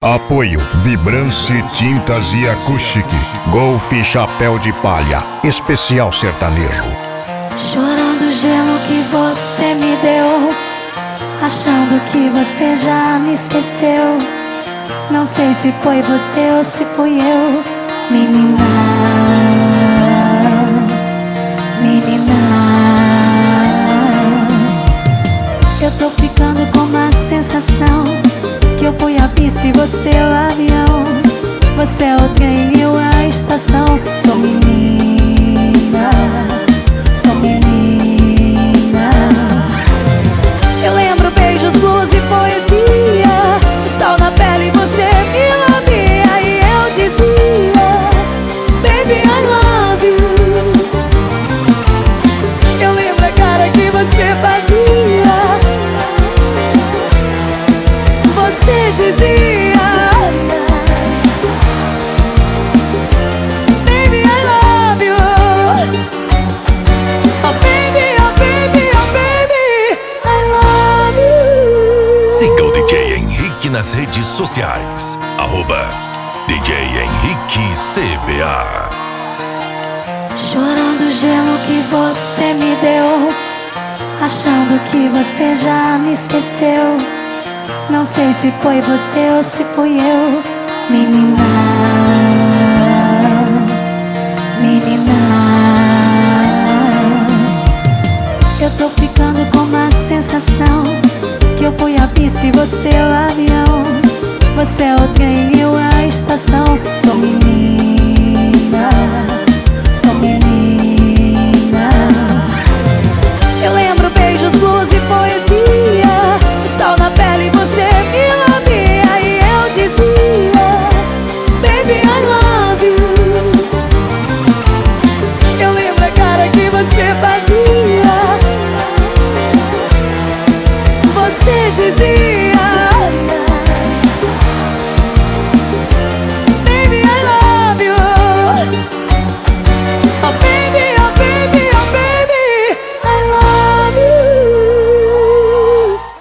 Apoio Vibrance Tintas e Acústica. Golf Chapéu de Palha Especial Sertanejo. Chorando o gelo que você me deu, achando que você já me esqueceu. Não sei se foi você ou se fui eu. Menina, menina, eu tô ficando com uma sensação que eu fui a pista e você é o avião. Você é o trem e eu a estação. Sou menina, sou menina. Eu lembro beijos, blues e poesia, o sol na pele e você me lambia. E eu dizia, baby, I love you. Eu lembro a cara que você fazia. Você dizia, baby, I love you. Oh baby, oh baby, oh baby, I love you. Siga o DJ Henrique nas redes sociais. @DJ Henrique CBA. Chorando o gelo que você me deu, achando que você já me esqueceu. Não sei se foi você ou se fui eu. Menina, menina, eu tô ficando com uma sensação que eu fui a pista e você é o avião. Você é o trem e eu a estação. Sou menina.